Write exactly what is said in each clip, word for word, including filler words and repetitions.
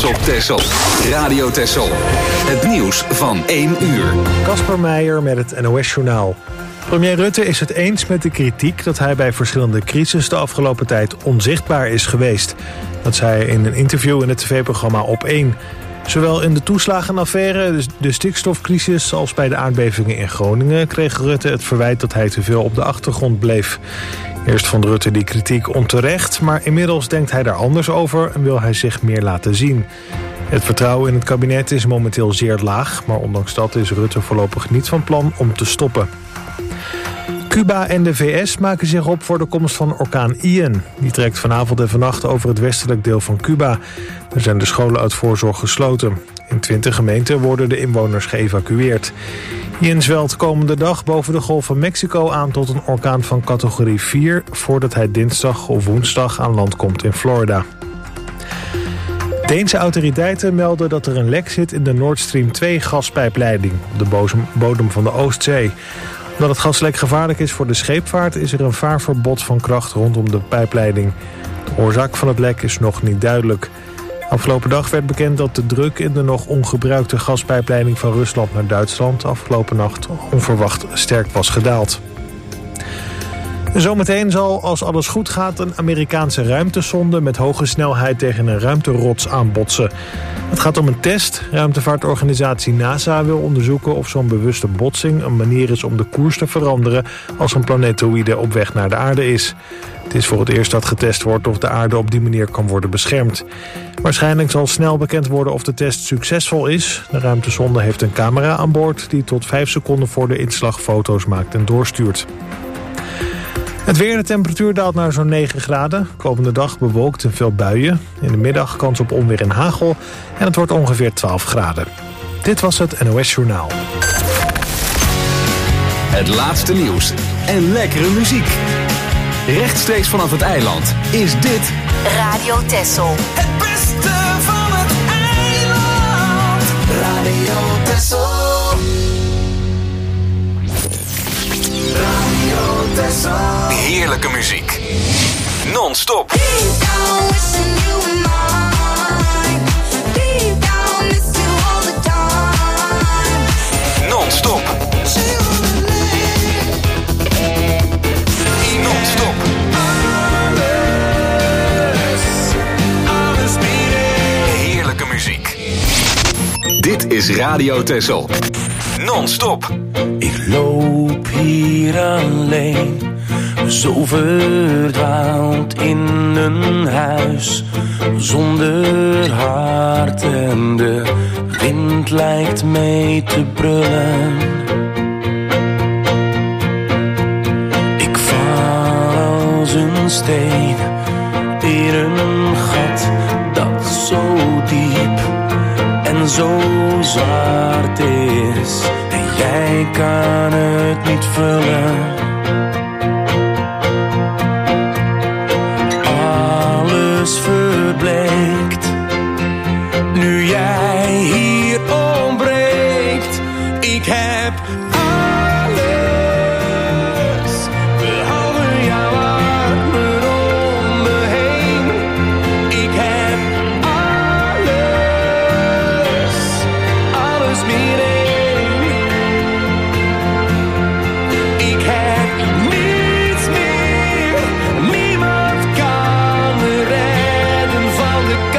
trots op Texel. Radio Texel. Het nieuws van één uur. Casper Meijer met het N O S-journaal. Premier Rutte is het eens met de kritiek dat hij bij verschillende crises de afgelopen tijd onzichtbaar is geweest. Dat zei hij in een interview in het tv-programma Op één. Zowel in de toeslagenaffaire, de stikstofcrisis als bij de aardbevingen in Groningen kreeg Rutte het verwijt dat hij te veel op de achtergrond bleef. Eerst vond Rutte die kritiek onterecht, maar inmiddels denkt hij daar anders over en wil hij zich meer laten zien. Het vertrouwen in het kabinet is momenteel zeer laag, maar ondanks dat is Rutte voorlopig niet van plan om te stoppen. Cuba en de V S maken zich op voor de komst van orkaan Ian. Die trekt vanavond en vannacht over het westelijk deel van Cuba. Er zijn de scholen uit voorzorg gesloten. In twintig gemeenten worden de inwoners geëvacueerd. Ian zwelt komende dag boven de Golf van Mexico aan tot een orkaan van categorie vier... voordat hij dinsdag of woensdag aan land komt in Florida. Deense autoriteiten melden dat er een lek zit in de Nord Stream twee gaspijpleiding op de bodem van de Oostzee. Omdat het gaslek gevaarlijk is voor de scheepvaart is er een vaarverbod van kracht rondom de pijpleiding. De oorzaak van het lek is nog niet duidelijk. Afgelopen dag werd bekend dat de druk in de nog ongebruikte gaspijpleiding van Rusland naar Duitsland afgelopen nacht onverwacht sterk was gedaald. Zometeen zal, als alles goed gaat, een Amerikaanse ruimtesonde met hoge snelheid tegen een ruimterots aanbotsen. Het gaat om een test. Ruimtevaartorganisatie NASA wil onderzoeken of zo'n bewuste botsing een manier is om de koers te veranderen als een planetoïde op weg naar de aarde is. Het is voor het eerst dat getest wordt of de aarde op die manier kan worden beschermd. Waarschijnlijk zal snel bekend worden of de test succesvol is. De ruimtesonde heeft een camera aan boord die tot vijf seconden voor de inslag foto's maakt en doorstuurt. Het weer, de temperatuur daalt naar zo'n negen graden. Komende dag bewolkt en veel buien. In de middag kans op onweer en hagel. En het wordt ongeveer twaalf graden. Dit was het N O S-journaal. Het laatste nieuws en lekkere muziek. Rechtstreeks vanaf het eiland is dit Radio Texel. Het beste van het eiland. Radio Texel. Radio Texel. heerlijke muziek. Non-stop. Non-stop. Non-stop. Heerlijke muziek. Dit is Radio Texel. Non-stop. Ik loop hier alleen, zo verdwaald in een huis zonder hart en de wind lijkt mee te brullen. Ik val als een steen in een gat dat zo diep en zo zwart is. Jij kan het niet vullen. Alles verbleekt nu jij hier ontbreekt. Ik heb alles behalve jouw armen om me heen. Ik heb alles, alles meer één. Ik heb niets meer, niemand kan me redden van de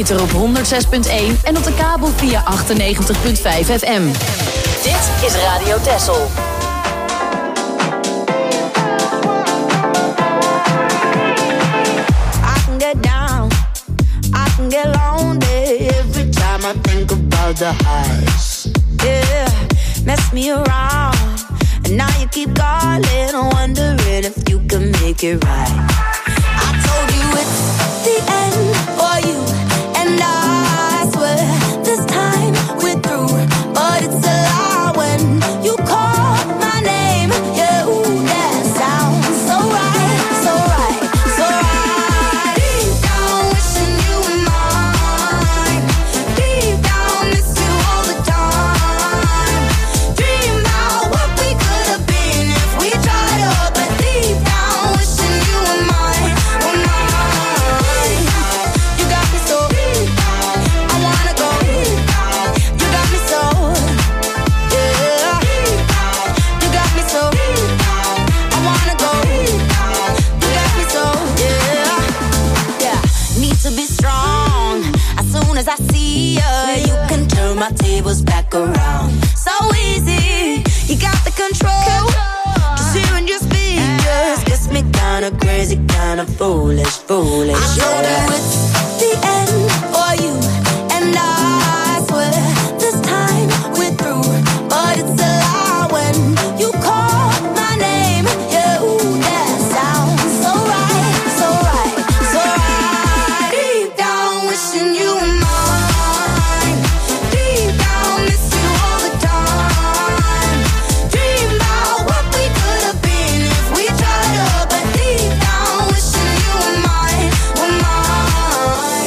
ether op honderd zes komma één en op de kabel via achtennegentig komma vijf F M. Dit is Radio Texel. I can get down, I can get lonely every time I think about the highs. Yeah, mess me around, and now you keep calling, wondering if you can make it right. I told you it's the end for you, and I swear this time we're through, but it's a lie when you call my name. Yeah, ooh, that sounds so right, so right, so right. Deep down wishing you were mine, deep down miss you all the time. Dream about what we could have been if we tried up, but deep down wishing you were mine, were mine. You got me so, I wanna go. You got me so, yeah. You got me so, I wanna go. You got me so, yeah. Yeah, need to be strong. As soon as I see you, you can turn my tables back around. So easy, you got the control. Just hearing your speech just gets me kinda crazy, kinda foolish, foolish. I told you it's the end for you, and I swear this time we're through, but it's a lie when you call my name. Yeah, ooh, that sounds so right, so right, so right. Deep down wishing you were mine, deep down miss you all the time. Dream about what we could have been if we tried up, but deep down wishing you were mine, were mine.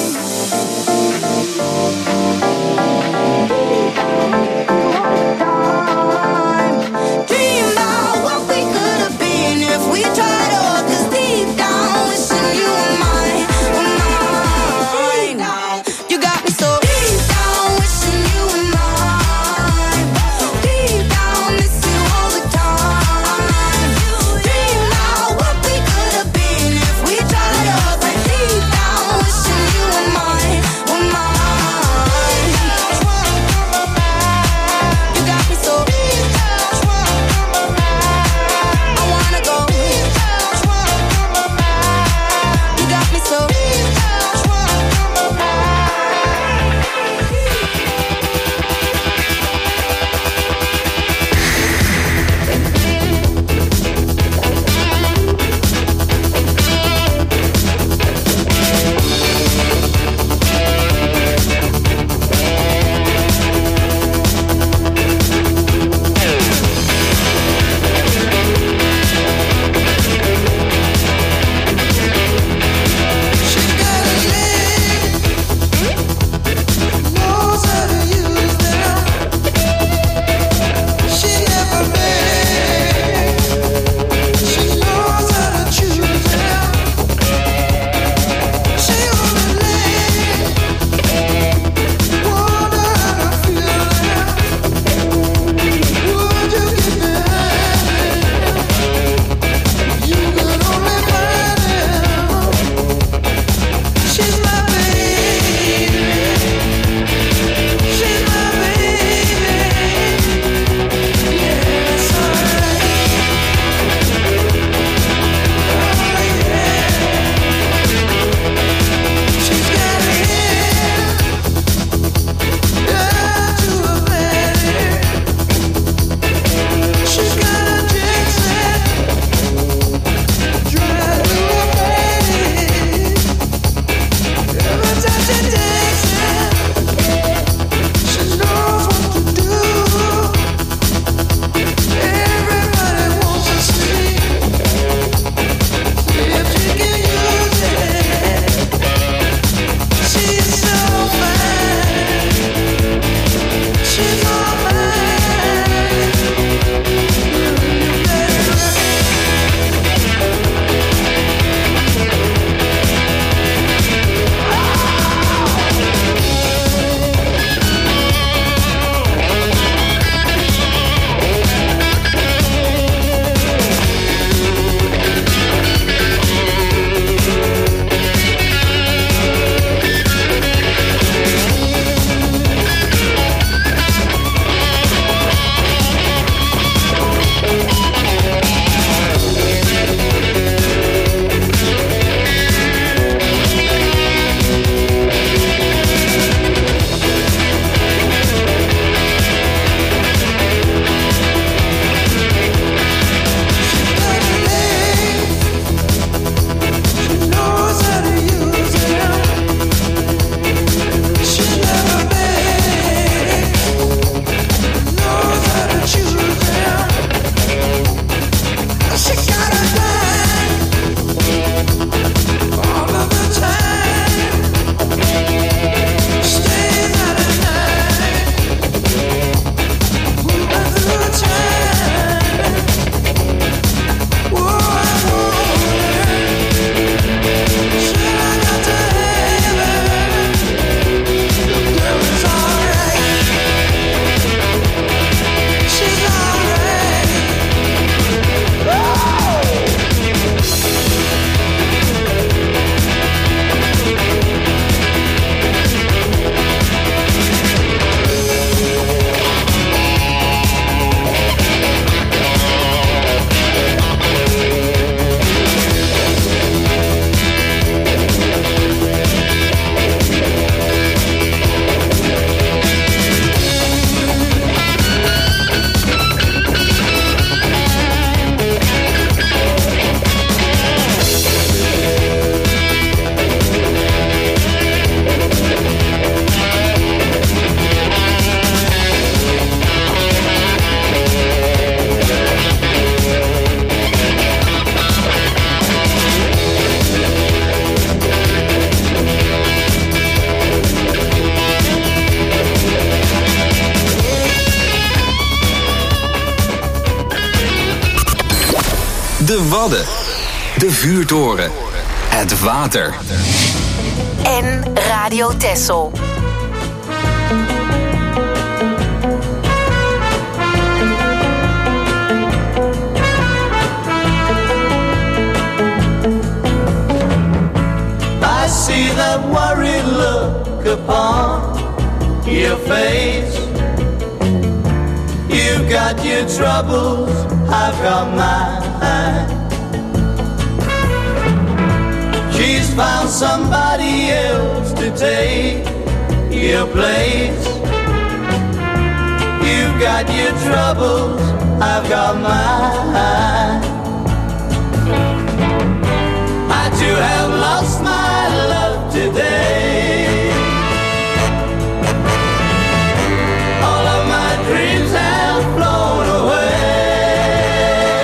De Wadden. De Vuurtoren. Het water. En Radio Texel. I see that worried look upon your face. You've got your troubles, I've got mine. She's found somebody else to take your place. You've got your troubles, I've got mine. I too have lost my love today. All of my dreams have flown away.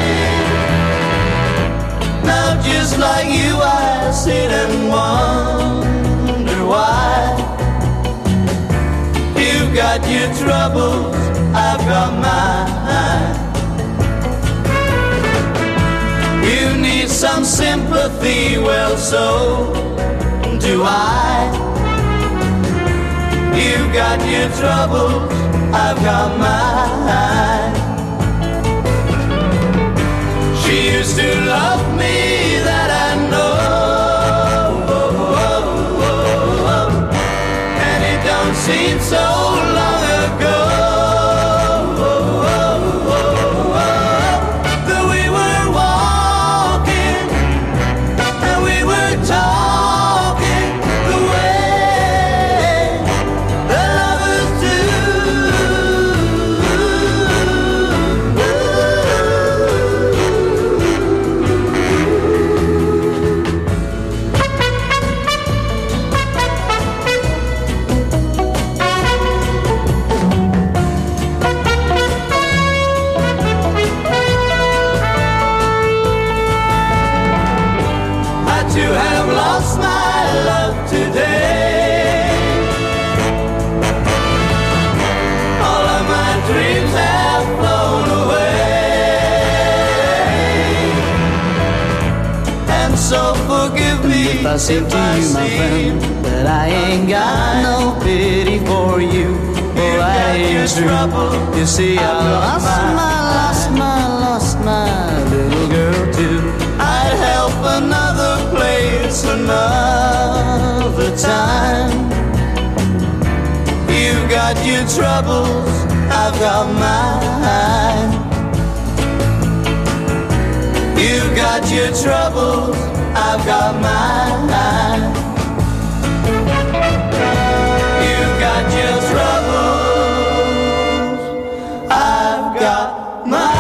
Now just like you I sit and wonder why. You've got your troubles, I've got mine. You need some sympathy, well so do I. You've got your troubles, I've got mine. She used to love me, that I know, and it don't seem so long ago that we were walking and we were talking the way that lovers do. I too have lost my love today. All of my dreams have flown away. And so forgive me If I say to you, my friend, that I ain't got no pity for you, well, that ain't true. You see, I lost my, lost my, lost my little girl too. I'd help another place another time. You've got your troubles, I've got mine. You've got your troubles, I've got mine. You've got your troubles, I've got mine.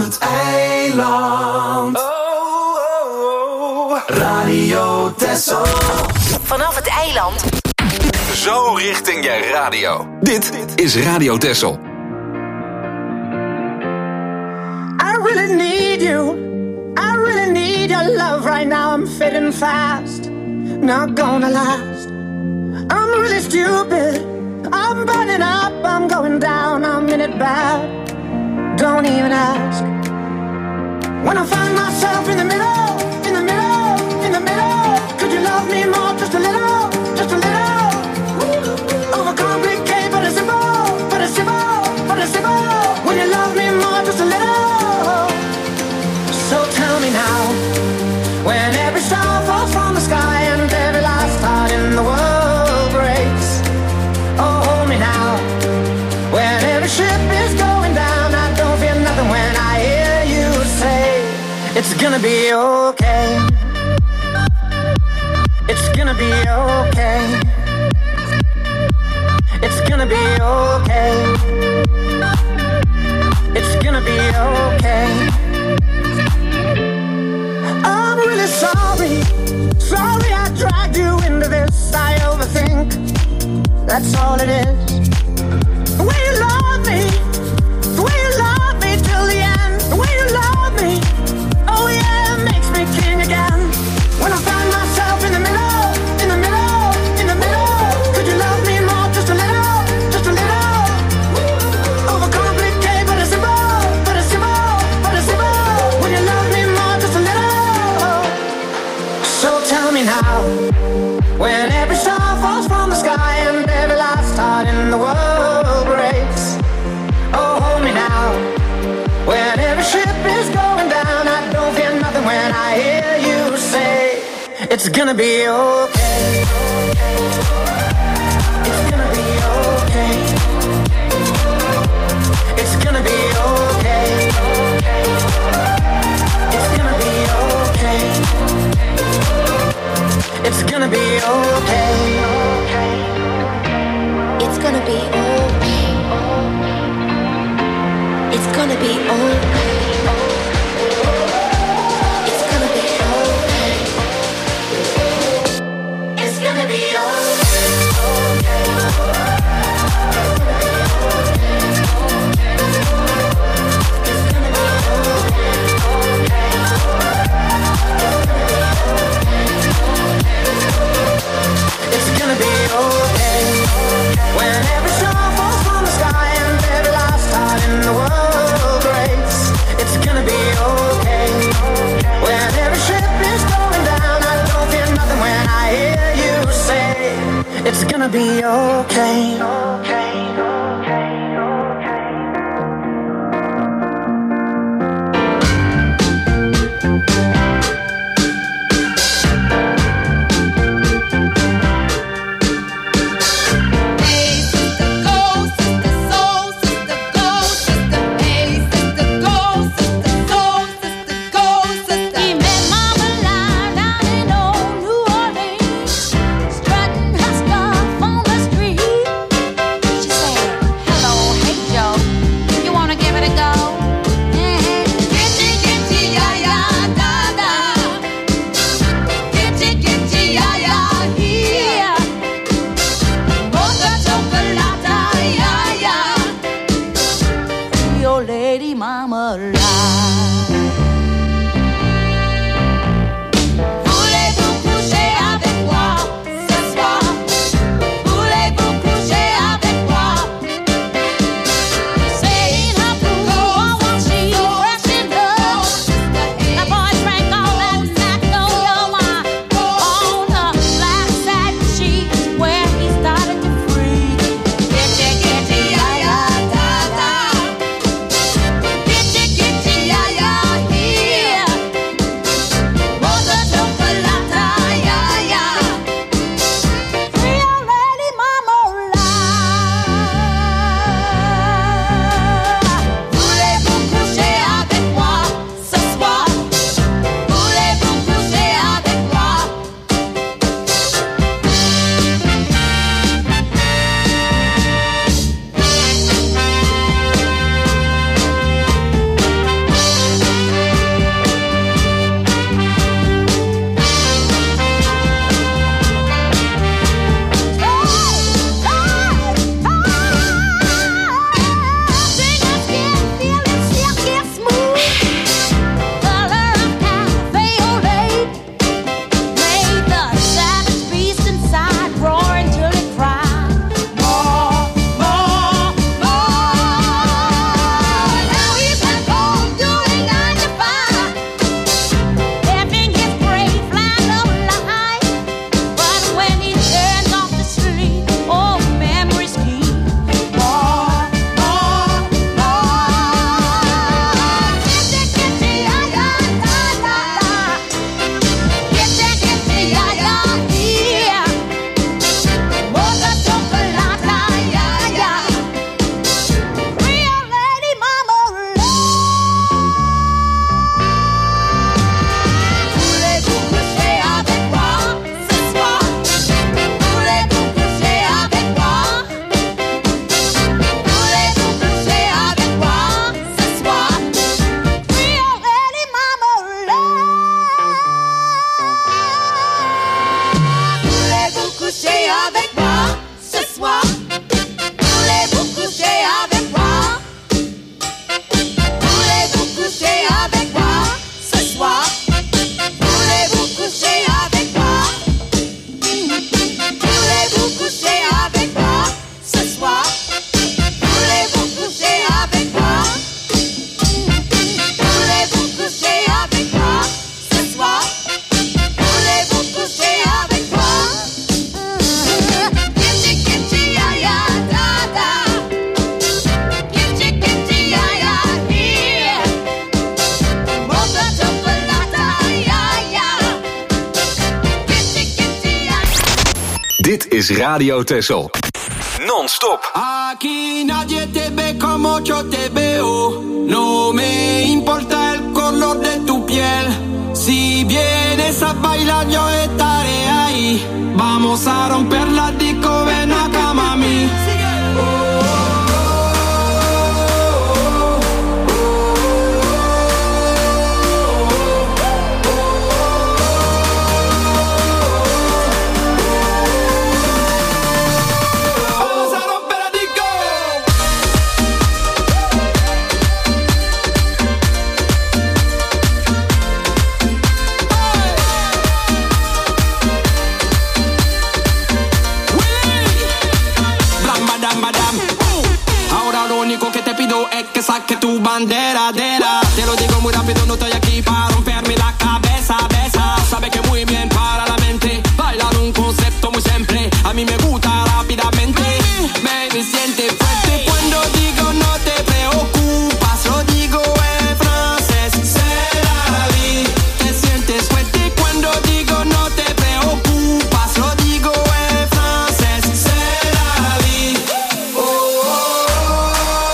het eiland. Oh, oh, oh. Radio Texel. Vanaf het eiland. Zo richting je radio. Dit is Radio Texel. I really need you. I really need your love right now. I'm fading fast. Not gonna last. I'm really stupid. I'm burning up. I'm going down. I'm in it bad. Don't even ask. When I find myself in the middle, in the middle, in the middle, could you love me more? Just a little, just a little. Overcomplicate, but it's simple, but it's simple, but it's simple. When you love me more, just a little. So tell me now, when every star falls from the sky and every last heart in the world breaks. Oh, hold me now, when every ship is going down, I don't feel nothing when I hear you say, it's gonna be okay. It's gonna be okay. It's gonna be okay. It's gonna be okay. I'm really sorry. Sorry I dragged you into this. I overthink. That's all it is. The way you love me. The way you love me till the end. The way you love me. Oh yeah, it makes me king again. When I find myself in the middle, in the middle, in the middle, could you love me more? Just a little, just a little. Overcomplicate, but it's simple, but it's simple, but it's simple. When you love me more, just a little. So tell me now, when every star falls from the sky and every last heart in the world breaks. Oh, hold me now, when every ship is going down, I don't feel nothing when I hear you say, it's gonna be okay. It's gonna be okay. It's gonna be okay. It's gonna be okay. It's gonna be okay. It's gonna be okay. It's gonna be okay. It's gonna be okay. It's gonna be It's gonna be okay. When every star falls from the sky and every last heart in the world breaks. It's gonna be okay. When every ship is going down, I don't feel nothing when I hear you say, it's gonna be okay. Strutting her stuff on the street. Dit is Radio Texel. Non-stop. Aquí nadie te ve como yo te veo. No me importa el color de tu piel. Si vienes a bailar yo estaré ahí. Vamos a romper la disco, ven acá mami. Es que saque tu bandera, dera. Te lo digo muy rápido, no estoy aquí para romperme la cabeza, besa. Sabe que muy bien para la mente. Bailar un concepto muy simple. A mí me gusta rápidamente. Baby, siente fuerte cuando digo no te preocupas. Lo digo en francés, c'est la vie. Te sientes fuerte cuando digo no te preocupas. Lo digo en francés, c'est la vie. Oh, oh, oh.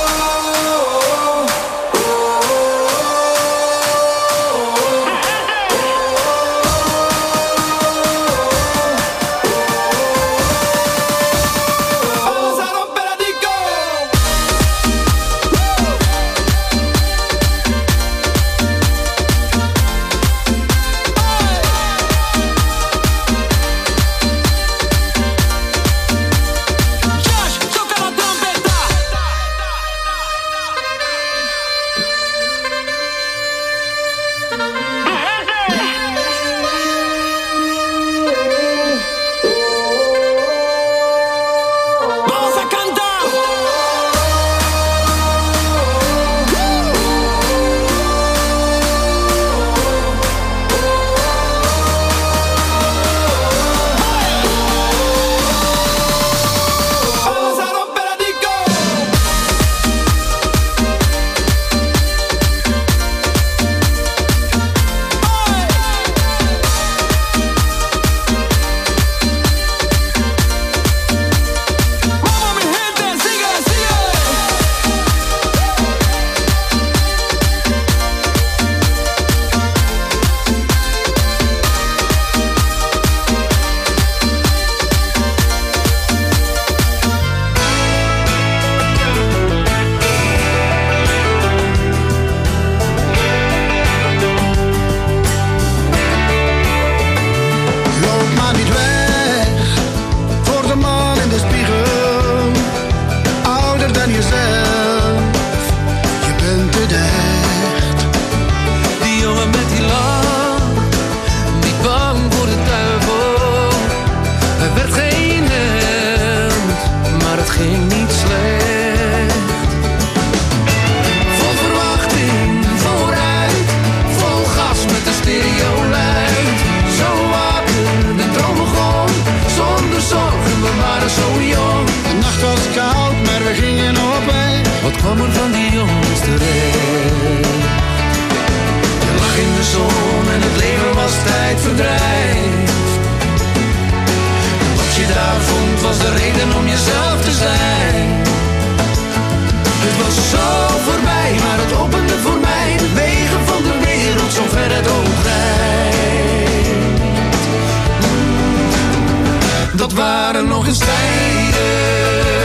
Dat waren nog eens tijden.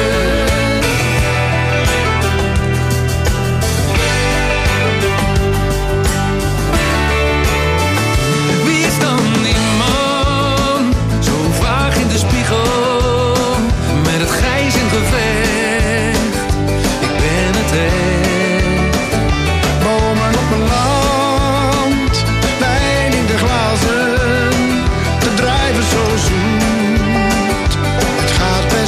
Wie is dan die man? Zo vaag in de spiegel, met het grijs in gevecht. Ik ben het echt. Bomen op mijn land, wijn in de glazen, te drijven zo zoet. Het gaat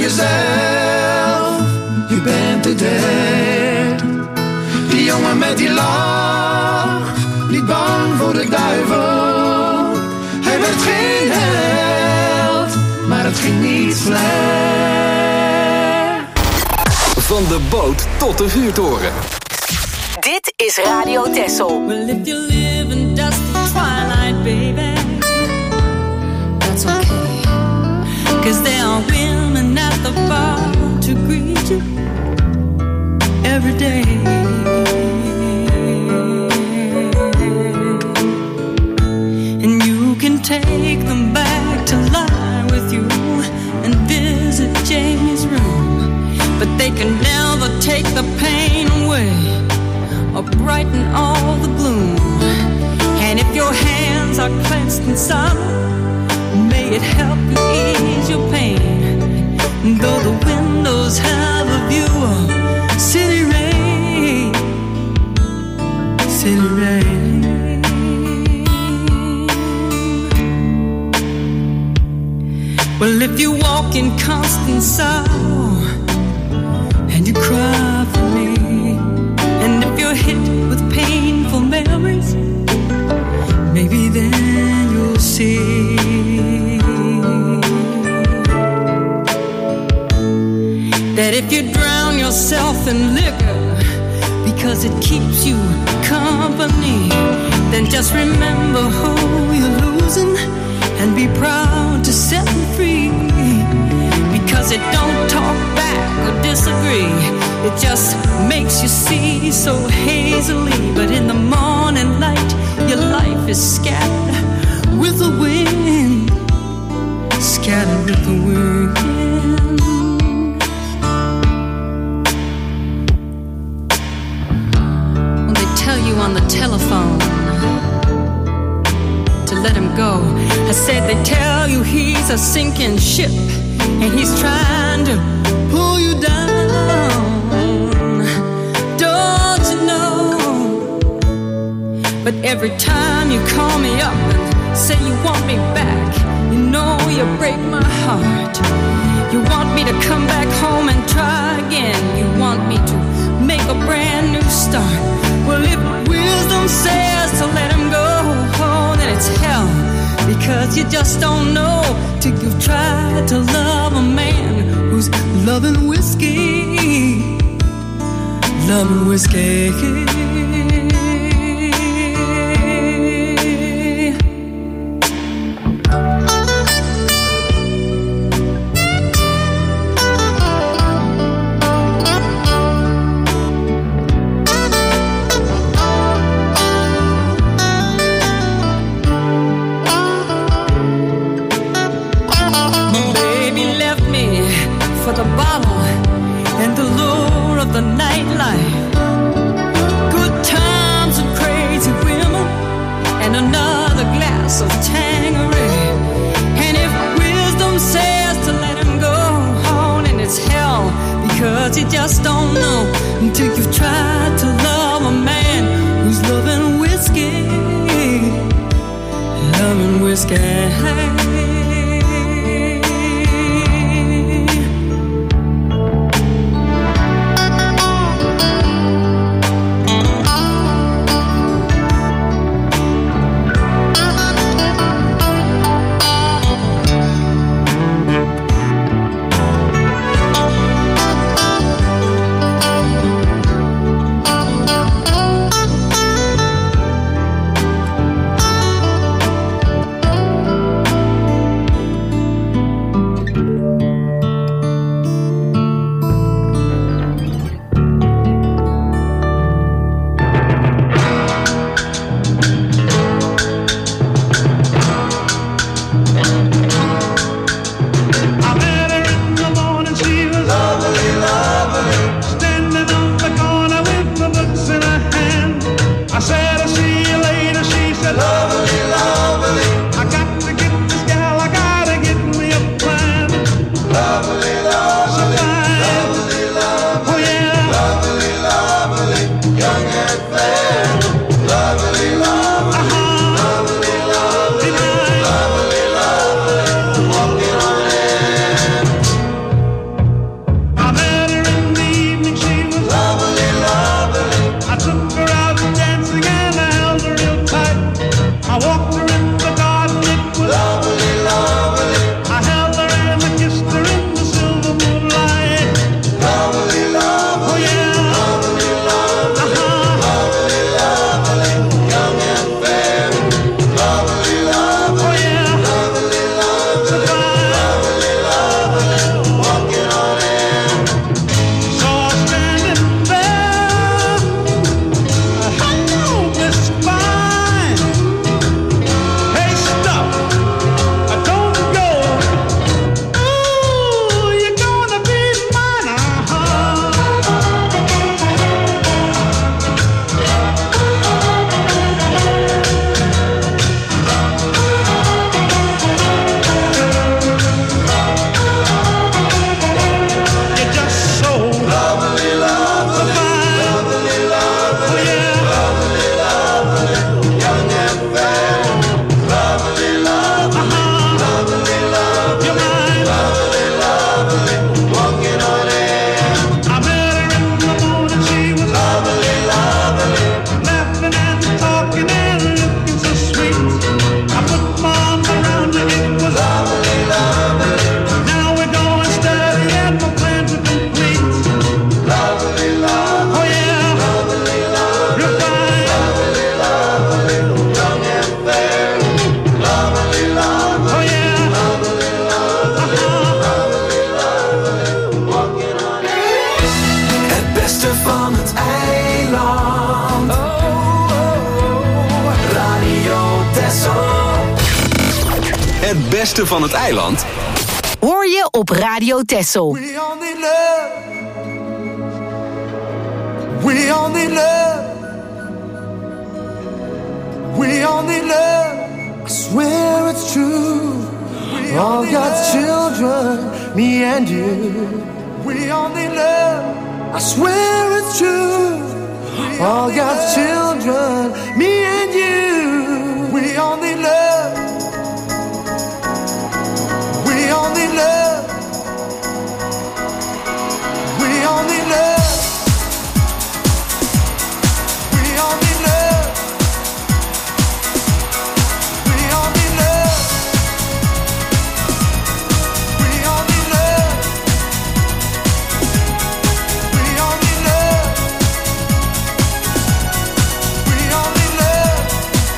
jezelf, je bent de derde. Die jongen met die lach, niet bang voor de duivel. Hij werd geen held, maar het ging niet slecht. Van de boot tot de vuurtoren. Dit is Radio Texel. Well, if you live in dusty twilight, baby, that's okay. Cause there are women at the bar to greet you every day. And you can take them back to lie with you and visit Jamie's room. But they can never take the pain away or brighten all the gloom. And if your hands are clenched in sorrow, may it help you ease your pain. Though the windows have a view of city rain, city rain. Well, if you walk in constant sorrow and you cry for me, and if you're hit with painful memories, maybe then you'll see that if you drown yourself in liquor because it keeps you company, then just remember who you're losing and be proud to set them free. Because it don't talk back or disagree, it just makes you see so hazily. But in the morning light, your life is scattered with the wind, scattered with the wind. When they tell you on the telephone to let him go, I said they tell you he's a sinking ship and he's trying to pull you down. Don't you know? But every time you call me up and say you want me back, you know you break my heart. You want me to come back home and try again. You want me to make a brand new start. Well, if wisdom says to let him go, oh, then it's hell. Because you just don't know till you've tried to love a man who's loving whiskey, loving whiskey. For the bottle and the lure of the nightlife, good times and crazy women, and another glass of Tanqueray. And if wisdom says to let him go on, and it's hell, because you just don't know until you've tried to love a man who's loving whiskey, loving whiskey. beste van het eiland hoor je op Radio Texel. We all need love. We all need love. We all need love. I swear it's true. We all God's children, me and you. We all need love. I swear it's true. All God's children, me and you. We all need love. We all need love. We all need love. We all need love. We all need love. We all need love. We all need love. We all need love.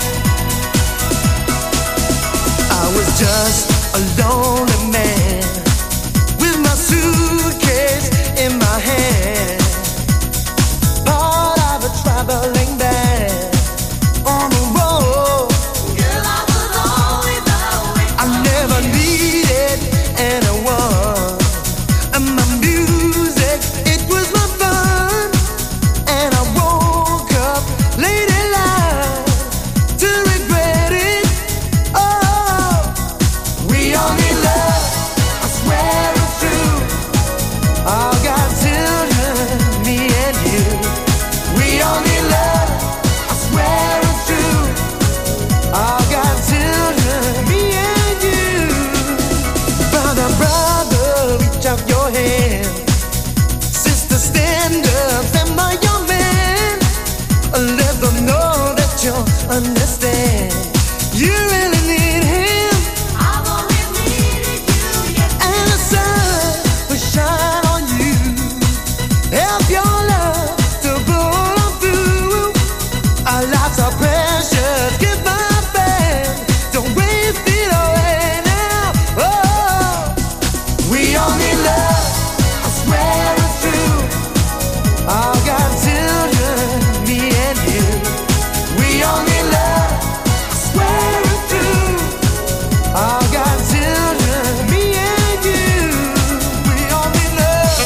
I was just a lonely man with my suitcase in my hand, part of a traveling band on the road. Girl, I was always away. I never needed anyone, and my music, it was my fun. And I woke up late in life to regret it. Oh, we all need love. I swear it's true. All God's children, me and you. We all need love. I swear it's true. All God's children, me and you. Brother, brother, reach out your hand. Sister, stand up, stand by your man. Let them know that you understand. You really need him. I've always needed you, yes. And the sun will shine on you. Help your love to pull on through. Our lives are precious. Give my band. Don't waste it away now. Oh, we all need love. I swear it's true. All God's children, me and you. We all need love. I swear it's true. All God's children, me and you. We all need love.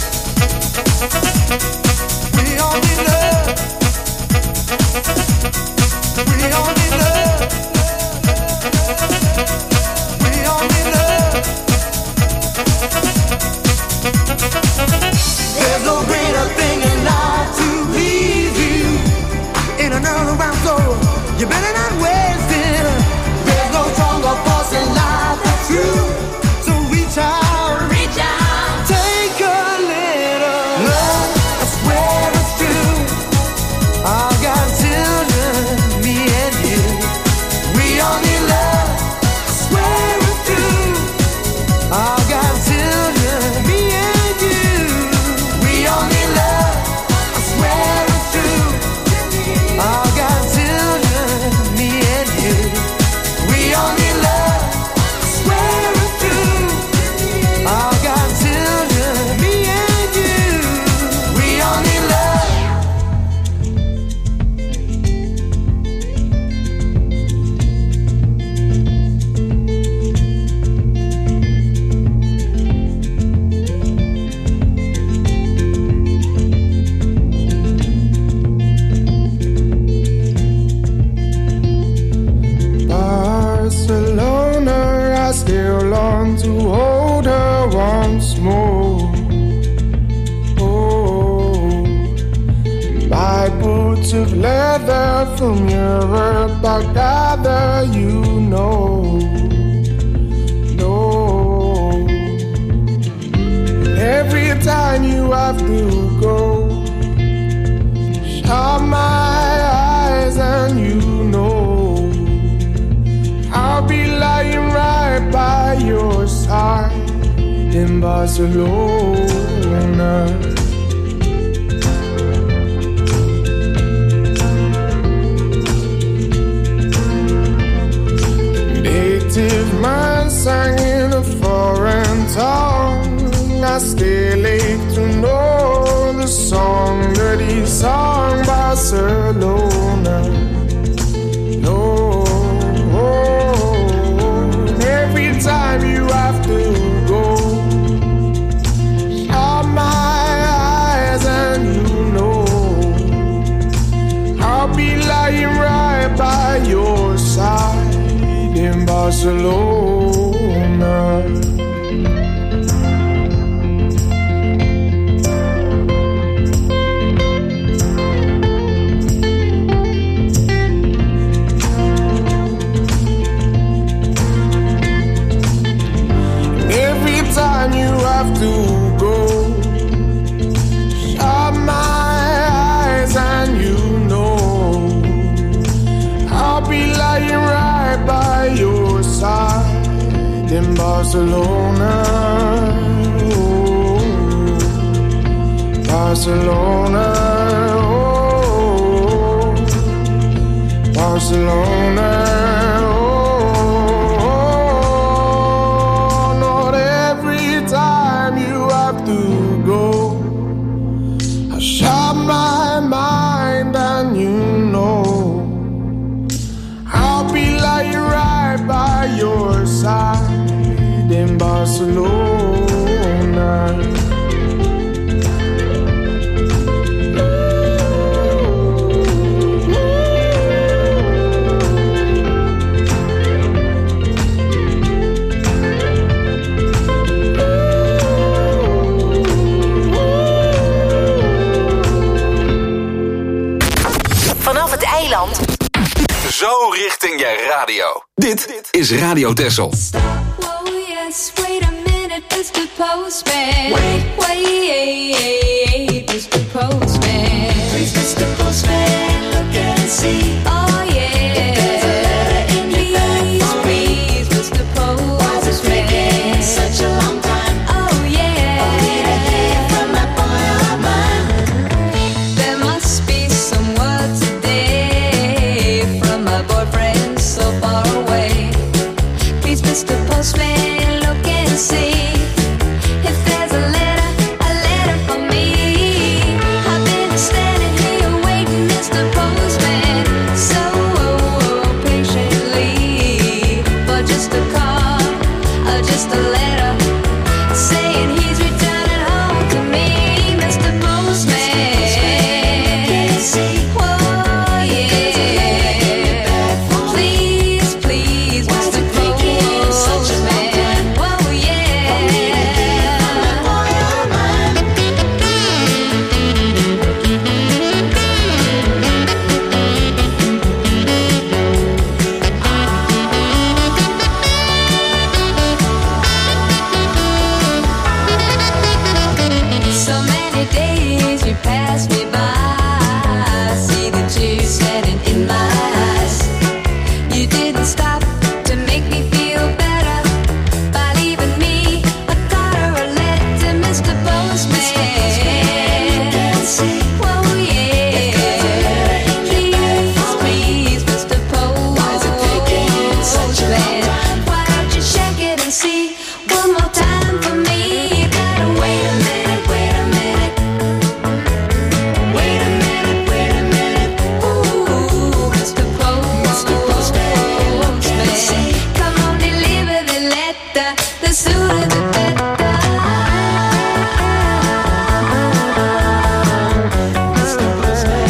We all need love. We all need love. We all need love. There's no greater thing in life to please you. In another round floor, you better not waste it. There's no stronger force in life that's true. So reach out, reach out, take a little love. I swear it's true. All God's children, me and you. We all need love. I swear it's true. All God's children, me and you. We all need love. I swear it's true. All God's children, me and you. We all need love. I swear it's true. All God's children, me and you. We all need love. Barcelona, I still long to hold her once more. Oh, my boots of leather from Europe, I gather you know. No, every time you have to go, shut my eyes and you know I'll be lying right by your side in Barcelona. Native man sang in a foreign tongue. I stay late to know the song that he sung, Barcelona. No, every have to go. Shut my eyes and you know I'll be lying right by your side in Barcelona. Oh, Barcelona. Oh, Barcelona. Shut my mind and you know I'll be lying right by your side in Barcelona. Zo richting je radio. Dit is Radio Texel. Oh yes, wait a minute, mister Postman. Wait, wait, mister Postman. Please, mister Postman, look and see. Oh yeah, there's a letter in your bag. Please, mister Postman. Why is it taking such a long time? Oh yeah, I need to hear from my boy or mine. There must be some words today from my boyfriend so far away. Please, mister Postman, look and see if there's a letter, a letter for me. I've been standing here waiting, mister Postman, so patiently for just a call or just a letter saying he's returning home to me, mister Postman. Whoa, yeah. Please, please, mister Postman. Whoa, yeah. So many days you pass me by, see the tears standing in my eyes. You didn't stop to make me feel better by leaving me a card or a letter, mister Postman. Whoa, yeah. Please, please, mister Postman. Why don't you check it and see one more time for me? You gotta wait a minute, wait a minute. Wait a minute, wait a minute. Ooh, mister Postman. Come on, deliver the letter. The sooner the better. mister Postman.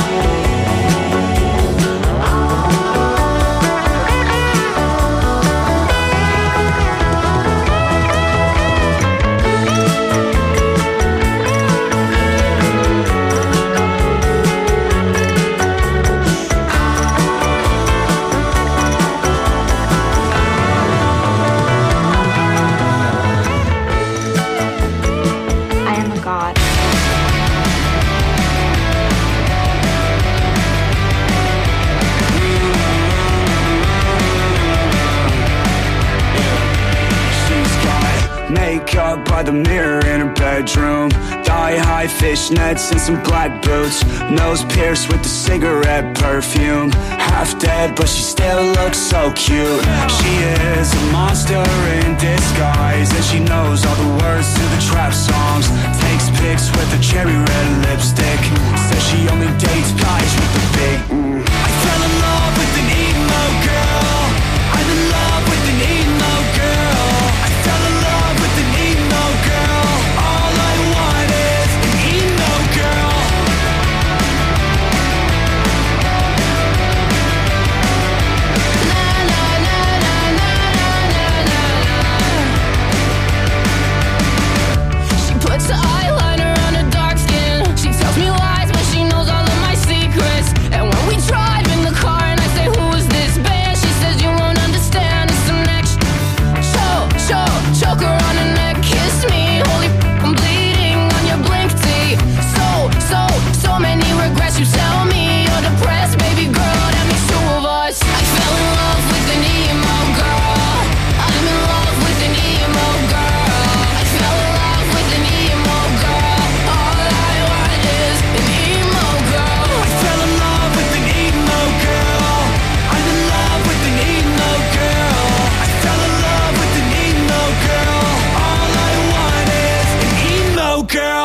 I am a god. She's got makeup by the mirror in her bedroom, thigh-high fishnets and some black boots, nose pierced with the cigarette perfume. Half dead, but she still looks so cute. She is a monster in disguise, and she knows all the words to the trap songs. Takes pics with a cherry red lipstick, says she only dates guys with the big mm. I fell in love with an emo girl. I'm in love with an emo girl. I fell in love with an emo girl. All I want is an emo girl. Na na na na na na na na. She puts the eyeliner on her dark skin girl.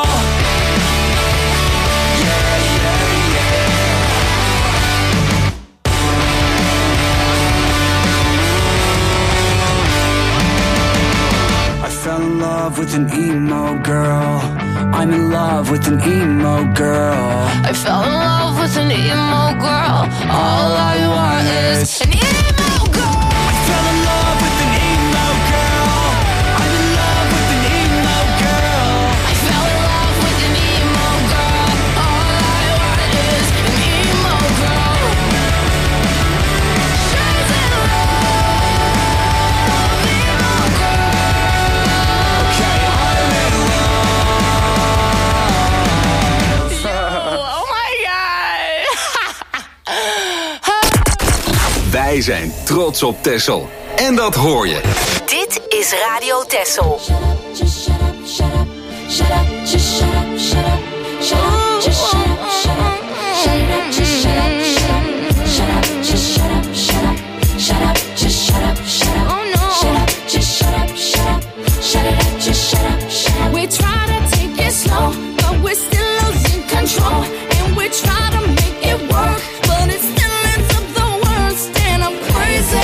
I fell in love with an emo girl. I'm in love with an emo girl. I fell in love with an emo girl. All I want is an emo girl. I fell in love with an emo girl. I'm in love with an emo girl. I fell in love with an emo girl. All I want is an emo girl. She's in love, emo girl. Okay, I'm in Oh my god. Wij zijn trots op Texel. En dat hoor je. Dit is Radio Texel. Shut up, just shut up, shut up. Shut up, just shut up, shut up. Shut up, just shut up, shut up. Shut up, just shut up, shut up. Shut up, just shut up, shut up. Shut up, just shut up, shut up. Oh no. Shut up, just shut up, shut up. Shut it up, just shut up, shut up. We try to take it slow, but we're still losing control. And we try to make it work, but it still ends up the worst. And I'm crazy.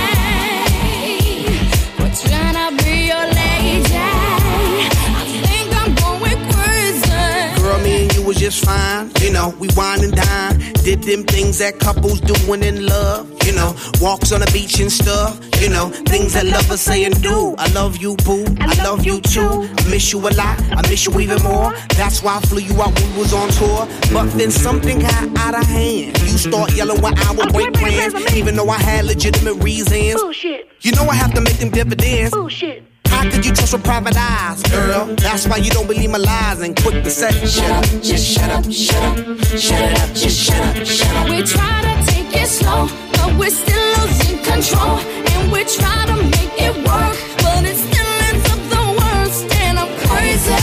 We're trying to be your lady. I think I'm going crazy. Girl, me and you was just fine. You know, we wine and dine. Did them things that couples do when in love. You know, walks on the beach and stuff. You know, things that lovers say and do. I love you, boo. I love you too. I miss you a lot. I miss you even more. That's why I flew you out when we was on tour. But then something got out of hand. You start yelling when I would break plans, even though I had legitimate reasons. Bullshit. You know I have to make them dividends. Bullshit. How could you trust with private eyes, girl? That's why you don't believe my lies and quick to say, shut up, just shut up, shut up, shut it up, just shut up, shut up. We try to take it slow, but we're still losing control. And we try to make it work, but it still ends up the worst. And I'm crazy.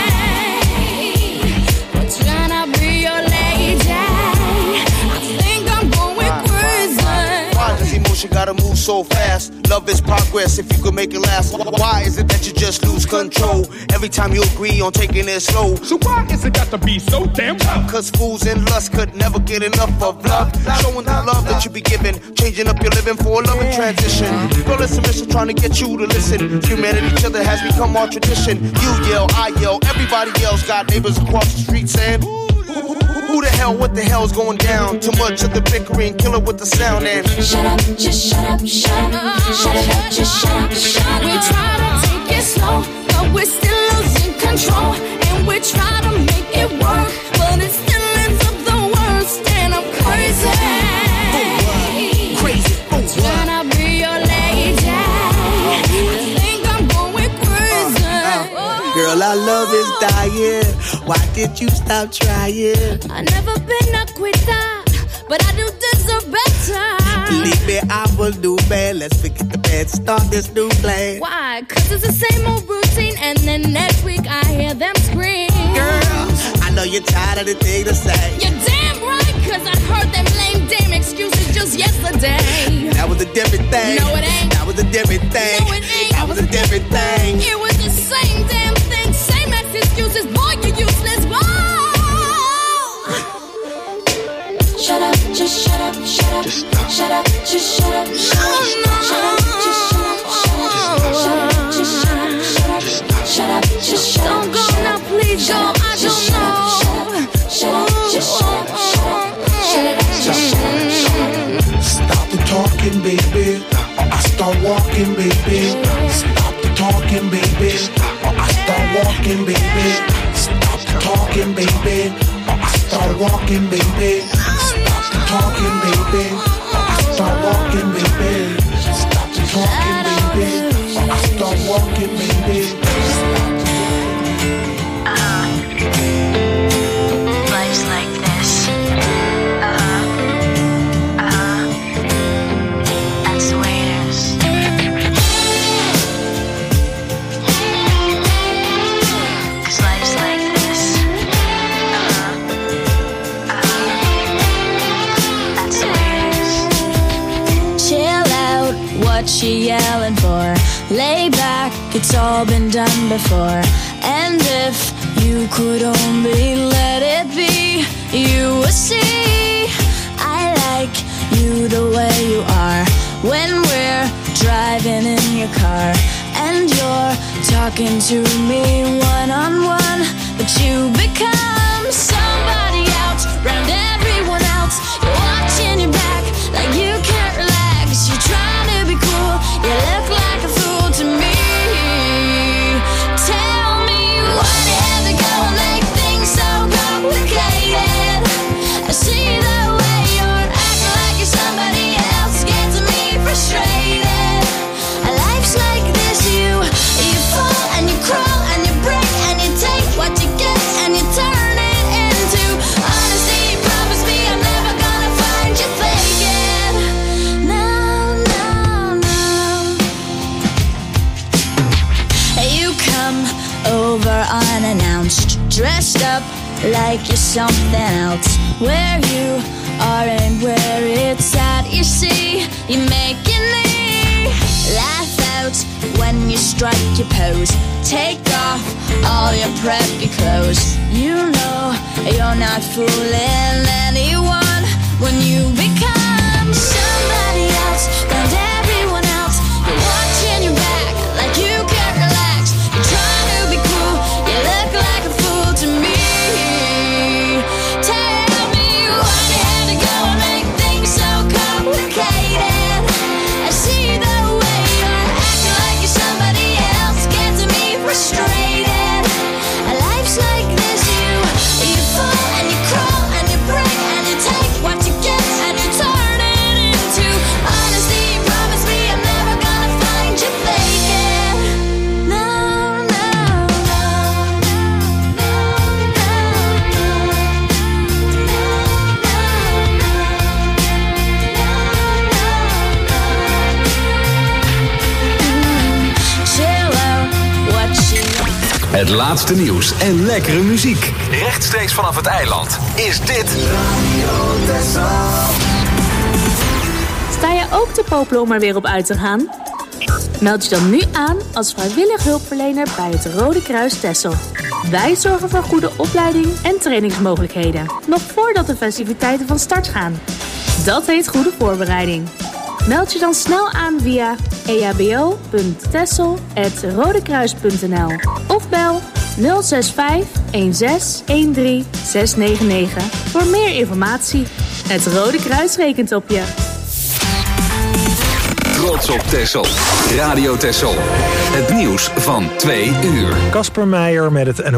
We're trying to be your lady. I think I'm going crazy. Why does emotion gotta move so fast? Love is progress if you could make it last. Why is it that you just lose control every time you agree on taking it slow? So why is it got to be so damn tough? Cause fools in lust could never get enough of love. Showing the love that you be giving, changing up your living for a loving transition. Girl, listen, mission, trying to get you to listen. Humanity, each other has become our tradition. You yell, I yell, everybody yells. Got neighbors across the street saying, who the hell, what the hell's going down? Too much of the bickering, kill it with the sound and shut up, just shut up, shut up. Shut it up, just shut up, shut up. We try to take it slow, but we're still losing control. And we try to make it work, but it still ends up the worst. And I'm crazy. Crazy, I'm trying to be your lady. I think I'm going crazy. girl, our love is dying. Why did you stop trying? I never been a quitter, but I do deserve better. Believe me, I will do bad. Let's forget the bad, start this new plan. Why? Cause it's the same old routine, and then next week I hear them scream. Girl, I know you're tired of the thing to say. You're damn right, cause I heard them lame damn excuses just yesterday. That was a different thing. No, it ain't. That was a different thing. No, it ain't. That was a different thing. It was the same damn thing, same ass excuses. Boy, you useless. Whoa! Shut up, just shut up, shut up. Just shut up, just shut up. Shut up, shut up, just shut up. Shut up, just shut up, shut up. Shut up, just shut up. Don't go now, please go. I don't know. Shut up, just shut up, shut up. Shut up, just shut up, shut up. Stop the talking, baby, or I start walking, baby. Stop the talking, baby, or I start walking, baby. Stop the talking, baby, or I start walking, baby. Stop the talking, baby, or I start walking, baby. Stop the it's all been done before. And if you could only let it be, you would see I like you the way you are. When we're driving in your car and you're talking to me one-on-one, but you become somebody else round everyone else. You're watching your back like you can't relax. You're trying to be cool, you look like a fool to me. Tell me why you have to go and make things so complicated. I see the way you're acting like you're somebody else, gets me frustrated. Life's like this, you you fall and you crawl and you break and you take what you get and you turn it into honesty. Promise me I'm never gonna find you faking. No, no, no. You come over unannounced, dressed up like you're something else. Where you are and where it's at, you see, you're making me laugh out when you strike your pose. Take off all your preppy clothes. You know you're not fooling anyone when you become somebody else and everyone else. You're watching your back like you can't relax. You're trying to be cool, you look like a fool to me. Tell me why you had to go and make things so complicated. I see the way you're acting like you're somebody else, gets me frustrated. Life's like this, you you fall and you crawl and you break and you take what you get and you turn it into honesty. Promise me I'm never gonna find you faking. No, no, no, no, no, chill out, what you Het laatste nieuws en lekkere muziek. Rechtstreeks vanaf het eiland is dit Radio Texel. Sta je ook te popelen om er weer op uit te gaan? Meld je dan nu aan als vrijwillig hulpverlener bij het Rode Kruis Texel. Wij zorgen voor goede opleiding en trainingsmogelijkheden, nog voordat de festiviteiten van start gaan. Dat heet goede voorbereiding. Meld je dan snel aan via e h b o punt texel apenstaartje rodekruis punt n l of bel nul zes vijf een zes een drie zes negen negen voor meer informatie. Het Rode Kruis rekent op je. Trots op Texel. Radio Texel. Het nieuws van twee uur. Casper Meijer met het